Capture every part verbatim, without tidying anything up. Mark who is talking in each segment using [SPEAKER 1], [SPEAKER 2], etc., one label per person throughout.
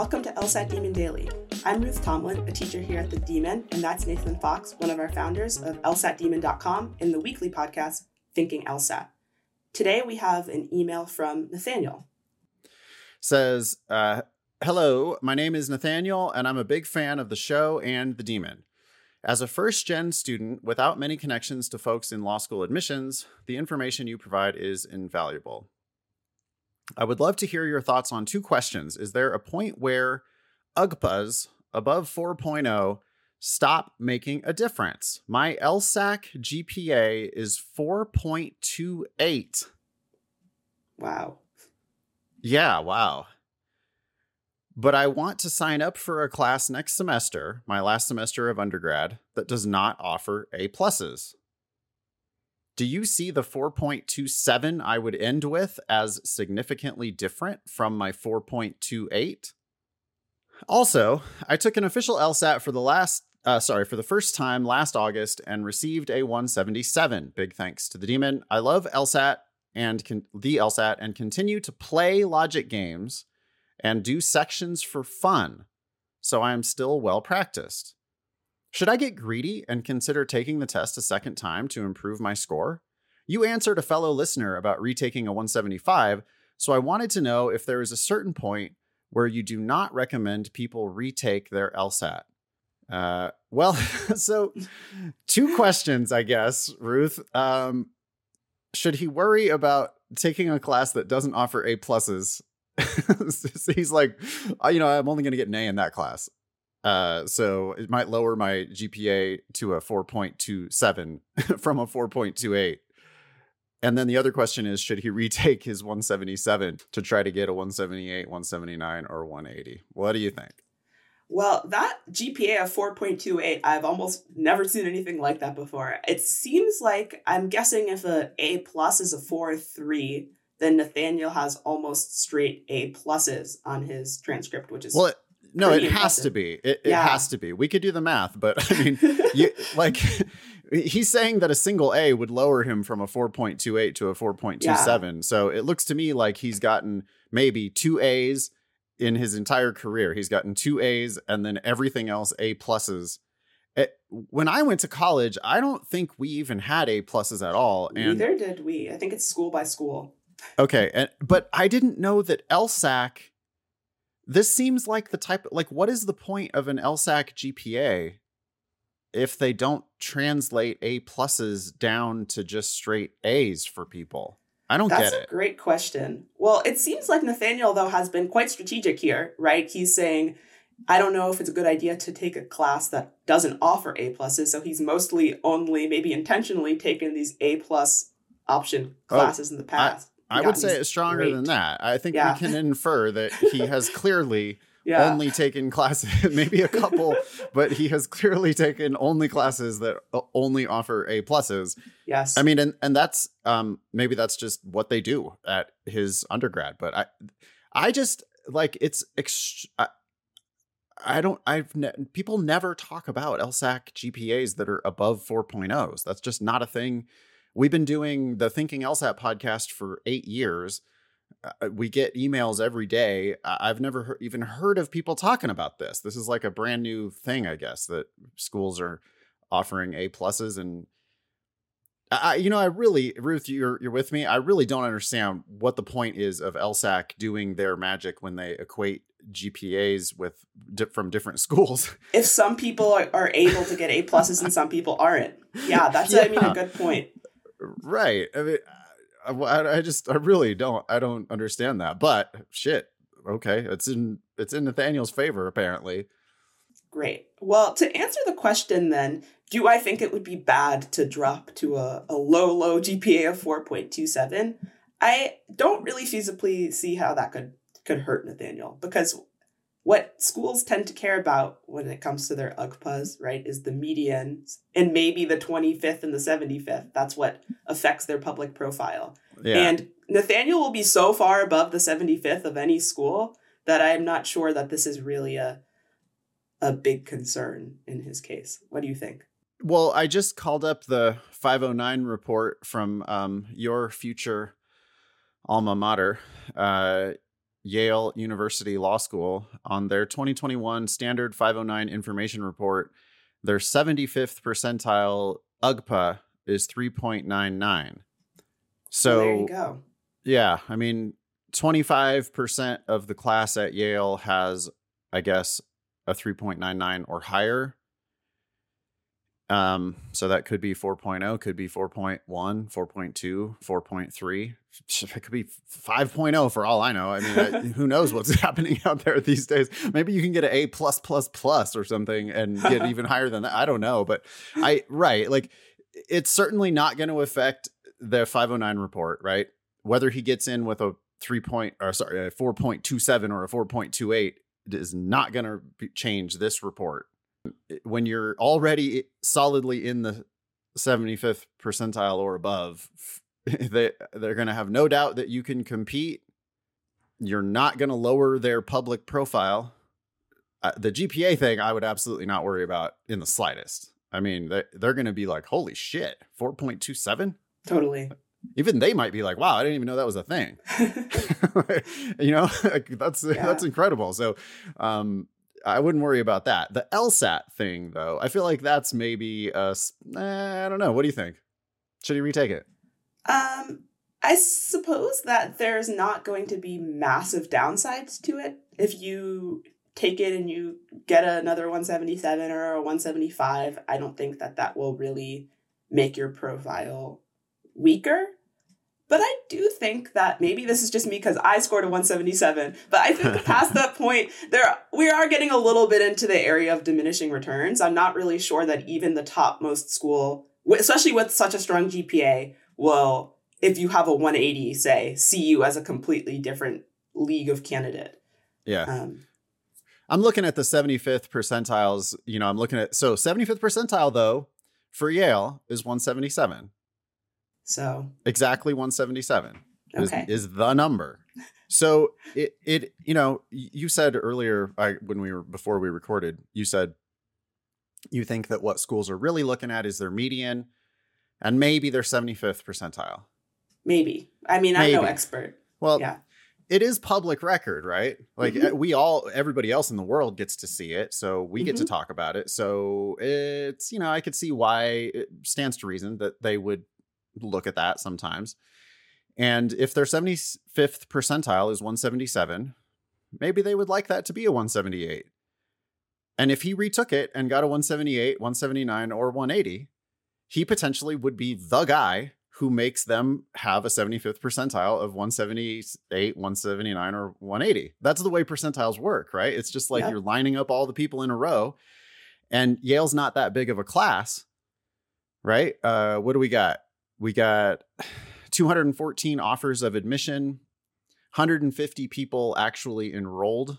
[SPEAKER 1] Welcome to LSAT Demon Daily. I'm Ruth Tomlin, a teacher here at the Demon, and that's Nathan Fox, one of our founders of L S A T demon dot com and the weekly podcast, Thinking LSAT. Today we have an email from Nathaniel.
[SPEAKER 2] Says, uh, hello, my name is Nathaniel, and I'm a big fan of the show and the Demon. As a first-gen student without many connections to folks in law school admissions, the information you provide is invaluable. I would love to hear your thoughts on two questions. Is there a point where U G P As above four point oh stop making a difference? My LSAC G P A is four point two eight.
[SPEAKER 1] Wow.
[SPEAKER 2] Yeah, wow. But I want to sign up for a class next semester, my last semester of undergrad, that does not offer A pluses. Do you see the four point two seven I would end with as significantly different from my four point two eight? Also, I took an official LSAT for the last, uh, sorry, for the first time last August and received a one seventy-seven. Big thanks to the Demon. I love LSAT and con- the LSAT and continue to play logic games and do sections for fun, so I am still well practiced. Should I get greedy and consider taking the test a second time to improve my score? You answered a fellow listener about retaking a one seventy-five, so I wanted to know if there is a certain point where you do not recommend people retake their LSAT. Uh, well, so two questions, I guess, Ruth. Um, should he worry about taking a class that doesn't offer A pluses? He's like, you know, I'm only going to get an A in that class. Uh, so it might lower my G P A to a four point two seven from a four point two eight. And then the other question is, should he retake his one seventy-seven to try to get a one seventy-eight, one seventy-nine, or one eighty? What do you think?
[SPEAKER 1] Well, that G P A of four point two eight, I've almost never seen anything like that before. It seems like, I'm guessing if a A plus is a four point three, then Nathaniel has almost straight A pluses on his transcript, which is
[SPEAKER 2] well, it, no, it
[SPEAKER 1] impressive.
[SPEAKER 2] has to be. It, it
[SPEAKER 1] yeah.
[SPEAKER 2] has to be. We could do the math, but I mean, you, like he's saying that a single A would lower him from a four point two eight to a four point two seven. Yeah. So it looks to me like he's gotten maybe two A's in his entire career. He's gotten two A's and then everything else A pluses. It, when I went to college, I don't think we even had A pluses at all. And
[SPEAKER 1] neither did we. I think it's school by school.
[SPEAKER 2] Okay, and but I didn't know that LSAC. This seems like the type. Like, what is the point of an LSAC G P A if they don't translate A pluses down to just straight A's for people? I don't
[SPEAKER 1] That's
[SPEAKER 2] get it.
[SPEAKER 1] That's a great question. Well, it seems like Nathaniel, though, has been quite strategic here, right? He's saying, I don't know if it's a good idea to take a class that doesn't offer A pluses. So he's mostly only, maybe intentionally, taken these A plus option classes oh, in the past.
[SPEAKER 2] I, I would say it's stronger great. than that. I think yeah. we can infer that he has clearly yeah. only taken classes, maybe a couple, but he has clearly taken only classes that only offer A pluses.
[SPEAKER 1] Yes.
[SPEAKER 2] I mean, and, and that's, um, maybe that's just what they do at his undergrad, but I, I just like, it's, ext- I, I don't, I've, ne- people never talk about LSAC G P As that are above four point ohs. That's just not a thing. We've been doing the Thinking LSAT podcast for eight years. Uh, we get emails every day. I've never he- even heard of people talking about this. This is like a brand new thing, I guess, that schools are offering A pluses. And I, you know, I really, Ruth, you're you're with me. I really don't understand what the point is of LSAC doing their magic when they equate G P As with di- from different schools.
[SPEAKER 1] If some people are, are able to get A pluses and some people aren't. Yeah, that's yeah. I mean a good point.
[SPEAKER 2] Right. I mean, I, I just, I really don't, I don't understand that, but shit. Okay. It's in, it's in Nathaniel's favor, apparently.
[SPEAKER 1] Great. Well, to answer the question then, do I think it would be bad to drop to a, a low, low G P A of four point two seven? I don't really feasibly see how that could, could hurt Nathaniel, because what schools tend to care about when it comes to their U G P As, right, is the medians and maybe the twenty-fifth and the seventy-fifth. That's what affects their public profile. Yeah. And Nathaniel will be so far above the seventy-fifth of any school that I'm not sure that this is really a a big concern in his case. What do you think?
[SPEAKER 2] Well, I just called up the five oh nine report from um, your future alma mater. Uh Yale University Law School, on their twenty twenty-one Standard five oh nine Information Report, their seventy-fifth percentile U G P A is three point nine nine. So
[SPEAKER 1] well, there you go.
[SPEAKER 2] Yeah, I mean, twenty-five percent of the class at Yale has, I guess, a three point nine nine or higher. Um, so that could be four point oh, could be four point one, four point two, four point three. It could be five point oh for all I know. I mean, I, who knows what's happening out there these days? Maybe you can get an A plus plus plus or something and get even higher than that. I don't know, but I right, like it's certainly not going to affect the five oh nine report, right? Whether he gets in with a three point or sorry, a four point two seven or a four point two eight is not going to change this report. When you're already solidly in the seventy-fifth percentile or above, they, they're going to have no doubt that you can compete. You're not going to lower their public profile. Uh, the G P A thing, I would absolutely not worry about in the slightest. I mean, they, they're going to be like, holy shit, four point two seven?
[SPEAKER 1] Totally.
[SPEAKER 2] Even they might be like, wow, I didn't even know that was a thing. You know, like, that's, yeah. that's incredible. So, um, I wouldn't worry about that. The LSAT thing, though, I feel like that's maybe a, eh, I don't know. What do you think? Should he retake it?
[SPEAKER 1] Um, I suppose that there's not going to be massive downsides to it. If you take it and you get another one seventy-seven or a one seventy-five, I don't think that that will really make your profile weaker. But I do think that maybe this is just me because I scored a one seventy-seven. But I think past that point, there we are getting a little bit into the area of diminishing returns. I'm not really sure that even the topmost school, especially with such a strong G P A, will, if you have a one eighty, say, see you as a completely different league of candidate.
[SPEAKER 2] Yeah.
[SPEAKER 1] Um,
[SPEAKER 2] I'm looking at the seventy-fifth percentiles. You know, I'm looking at, so seventy-fifth percentile, though, for Yale is one seventy-seven.
[SPEAKER 1] So
[SPEAKER 2] exactly one seventy-seven
[SPEAKER 1] okay.
[SPEAKER 2] is, is the number. So it, it, you know, you said earlier, I, when we were, before we recorded, you said you think that what schools are really looking at is their median and maybe their seventy-fifth percentile.
[SPEAKER 1] Maybe. I mean,
[SPEAKER 2] maybe.
[SPEAKER 1] I'm no expert.
[SPEAKER 2] Well,
[SPEAKER 1] yeah.
[SPEAKER 2] It is public record, right? Like mm-hmm. we all, everybody else in the world gets to see it. So we mm-hmm. get to talk about it. So it's, you know, I could see why it stands to reason that they would look at that sometimes. And if their seventy-fifth percentile is one seventy-seven, maybe they would like that to be a one seventy-eight. And if he retook it and got a one seventy-eight, one seventy-nine, or one eighty, he potentially would be the guy who makes them have a seventy-fifth percentile of one seventy-eight, one seventy-nine, or one eighty. That's the way percentiles work, right? It's just like yep. you're lining up all the people in a row. And Yale's not that big of a class, right? Uh, what do we got? We got two hundred fourteen offers of admission, one hundred fifty people actually enrolled.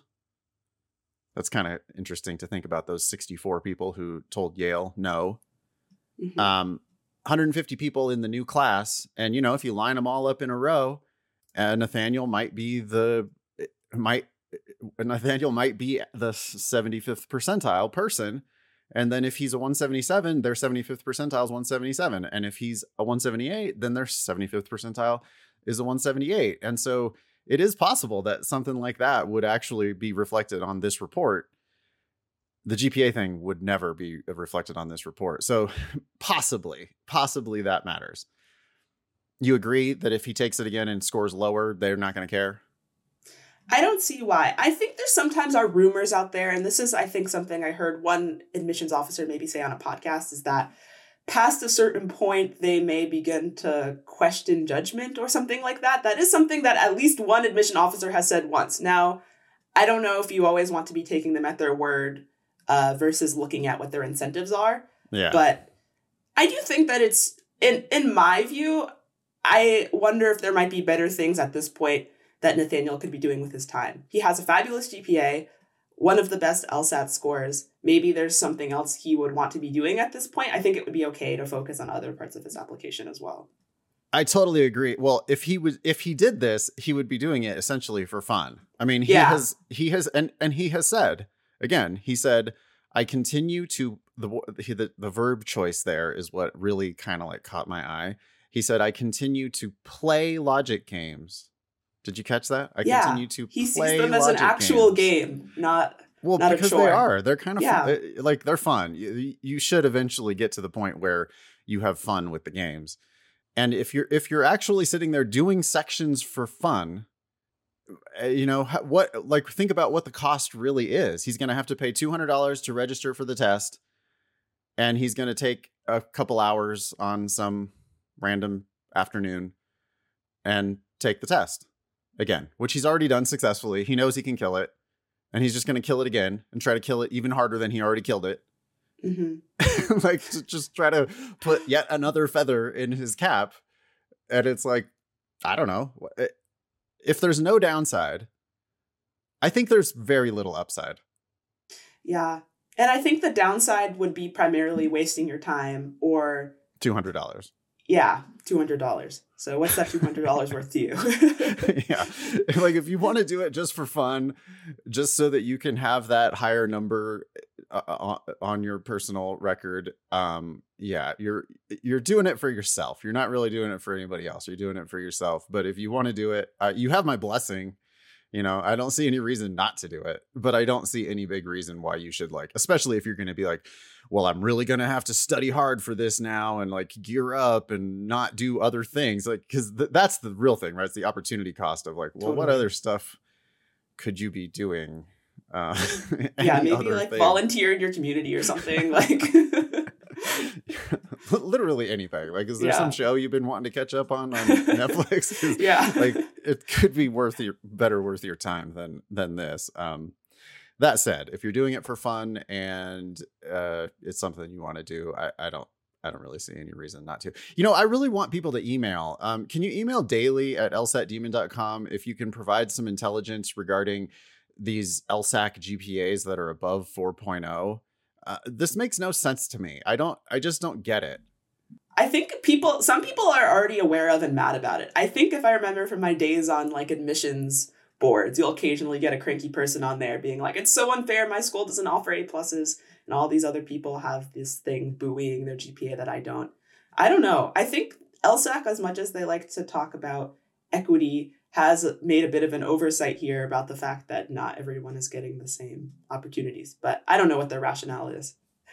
[SPEAKER 2] That's kind of interesting to think about, those sixty-four people who told Yale no. Mm-hmm. Um, one hundred fifty people in the new class. And, you know, if you line them all up in a row, uh, Nathaniel might be the, might, Nathaniel might be the seventy-fifth percentile person. And then if he's a one seventy-seven, their seventy-fifth percentile is one seventy-seven. And if he's a one seventy-eight, then their seventy-fifth percentile is a one seventy-eight. And so it is possible that something like that would actually be reflected on this report. The G P A thing would never be reflected on this report. So possibly, possibly that matters. You agree that if he takes it again and scores lower, they're not going to care?
[SPEAKER 1] I don't see why. I think there's sometimes are rumors out there, and this is, I think, something I heard one admissions officer maybe say on a podcast, is that past a certain point, they may begin to question judgment or something like that. That is something that at least one admission officer has said once. Now, I don't know if you always want to be taking them at their word uh, versus looking at what their incentives are.
[SPEAKER 2] Yeah.
[SPEAKER 1] But I do think that it's, in in my view, I wonder if there might be better things at this point that Nathaniel could be doing with his time. He has a fabulous G P A, one of the best LSAT scores. Maybe there's something else he would want to be doing at this point. I think it would be okay to focus on other parts of his application as well.
[SPEAKER 2] I totally agree. Well, if he was, if he did this, he would be doing it essentially for fun. I mean, he
[SPEAKER 1] yeah.
[SPEAKER 2] has, he has, and, and he has said, again, he said, I continue to, the, the, the verb choice there is what really kind of like caught my eye. He said, I continue to play logic games Did you catch that? I
[SPEAKER 1] yeah,
[SPEAKER 2] continue to
[SPEAKER 1] he
[SPEAKER 2] play
[SPEAKER 1] sees them as an actual
[SPEAKER 2] games.
[SPEAKER 1] game, not
[SPEAKER 2] well
[SPEAKER 1] not
[SPEAKER 2] because
[SPEAKER 1] a chore.
[SPEAKER 2] they are. They're kind of
[SPEAKER 1] yeah.
[SPEAKER 2] fun. Like they're fun. You, you should eventually get to the point where you have fun with the games. And if you're if you're actually sitting there doing sections for fun, you know what? Like think about what the cost really is. He's going to have to pay two hundred dollars to register for the test, and he's going to take a couple hours on some random afternoon and take the test again, which he's already done successfully. He knows he can kill it, and he's just going to kill it again and try to kill it even harder than he already killed it.
[SPEAKER 1] Mm-hmm.
[SPEAKER 2] Like to just try to put yet another feather in his cap. And it's like, I don't know. If there's no downside, I think there's very little upside.
[SPEAKER 1] Yeah. And I think the downside would be primarily wasting your time or
[SPEAKER 2] two hundred dollars.
[SPEAKER 1] Yeah, two hundred dollars. So what's that two hundred dollars worth to you?
[SPEAKER 2] Yeah. Like if you want to do it just for fun, just so that you can have that higher number uh, on your personal record, um, yeah, you're you're doing it for yourself. You're not really doing it for anybody else. You're doing it for yourself. But if you want to do it, uh, you have my blessing. You know, I don't see any reason not to do it, but I don't see any big reason why you should, like, especially if you're going to be like, well, I'm really going to have to study hard for this now and like gear up and not do other things. Like, because th- that's the real thing, right? It's the opportunity cost of like, well, totally. What other stuff could you be doing? Uh,
[SPEAKER 1] yeah, maybe like thing. Volunteer in your community or something. Like,
[SPEAKER 2] literally anything. Like, is there yeah. some show you've been wanting to catch up on on Netflix?
[SPEAKER 1] Yeah,
[SPEAKER 2] like it could be worth your better worth your time than than this. Um, that said, if you're doing it for fun and uh, it's something you want to do, I, I don't. I don't really see any reason not to. You know, I really want people to email. Um, can you email daily at l sat demon dot com if you can provide some intelligence regarding these LSAC G P As that are above four point oh? Uh, this makes no sense to me. I don't, I just don't get it.
[SPEAKER 1] I think people, some people are already aware of and mad about it. I think if I remember from my days on like admissions boards, you'll occasionally get a cranky person on there being like, it's so unfair. My school doesn't offer A pluses. And all these other people have this thing buoying their G P A that I don't. I don't know. I think LSAC, as much as they like to talk about equity, has made a bit of an oversight here about the fact that not everyone is getting the same opportunities. But I don't know what their rationale is.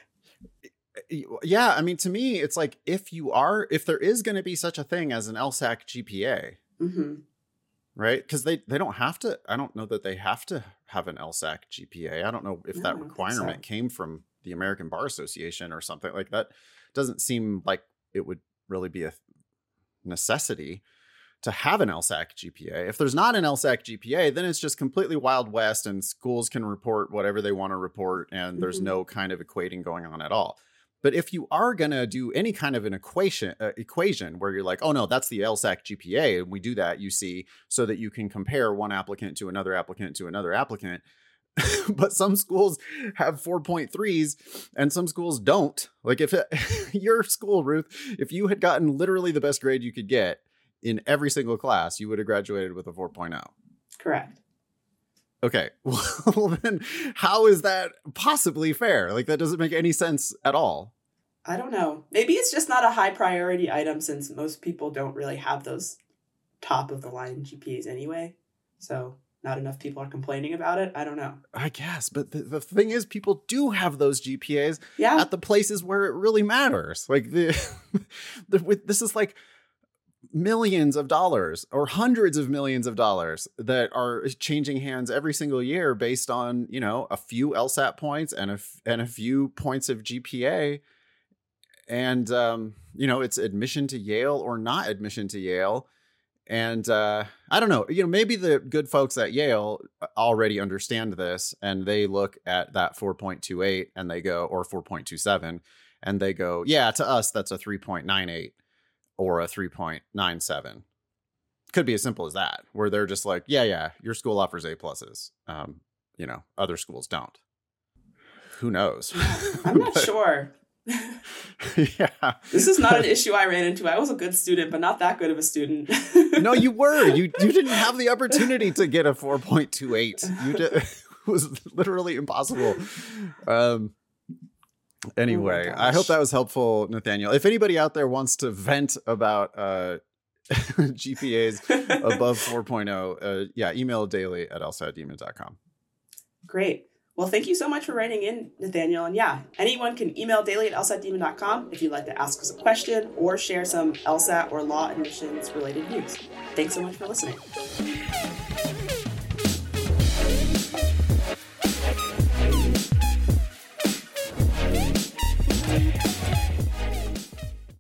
[SPEAKER 2] Yeah, I mean, to me, it's like if you are, if there is going to be such a thing as an LSAC G P A,
[SPEAKER 1] mm-hmm.
[SPEAKER 2] right? Because they, they don't have to, I don't know that they have to have an LSAC G P A. I don't know if
[SPEAKER 1] no,
[SPEAKER 2] that requirement so. came from the American Bar Association or something like that. Doesn't seem like it would really be a necessity to have an LSAC G P A. If there's not an LSAC G P A, then it's just completely Wild West and schools can report whatever they want to report and there's mm-hmm. no kind of equating going on at all. But if you are going to do any kind of an equation uh, equation where you're like, oh no, that's the LSAC G P A, and we do that, you see, so that you can compare one applicant to another applicant to another applicant. But some schools have four point threes and some schools don't. Like if it, your school, Ruth, if you had gotten literally the best grade you could get in every single class, you would have graduated with a four point oh.
[SPEAKER 1] Correct.
[SPEAKER 2] Okay. Well, then how is that possibly fair? Like that doesn't make any sense at all.
[SPEAKER 1] I don't know. Maybe it's just not a high priority item since most people don't really have those top of the line G P As anyway. So not enough people are complaining about it. I don't know.
[SPEAKER 2] I guess. But the, the thing is, people do have those G P As
[SPEAKER 1] yeah.
[SPEAKER 2] at the places where it really matters. Like the, the this is like millions of dollars or hundreds of millions of dollars that are changing hands every single year based on, you know, a few LSAT points and a, and a few points of G P A. And, um, you know, it's admission to Yale or not admission to Yale. And uh, I don't know, you know, maybe the good folks at Yale already understand this and they look at that four point two eight and they go, or four point two seven, and they go, yeah, to us, that's a three point nine eight or a three point nine seven. Could be as simple as that, where they're just like, yeah, yeah, your school offers A pluses. Um, you know, other schools don't. Who knows?
[SPEAKER 1] I'm not but, sure.
[SPEAKER 2] Yeah.
[SPEAKER 1] This is not an issue I ran into. I was a good student, but not that good of a student.
[SPEAKER 2] No, you were. You you didn't have the opportunity to get a four point two eight. You did, it was literally impossible. Um. Anyway, oh I hope that was helpful, Nathaniel. If anybody out there wants to vent about uh, G P As above four point oh, uh, yeah, email daily at lsat demon dot com.
[SPEAKER 1] Great. Well, thank you so much for writing in, Nathaniel. And yeah, anyone can email daily at lsat demon dot com if you'd like to ask us a question or share some LSAT or law admissions related news. Thanks so much for listening.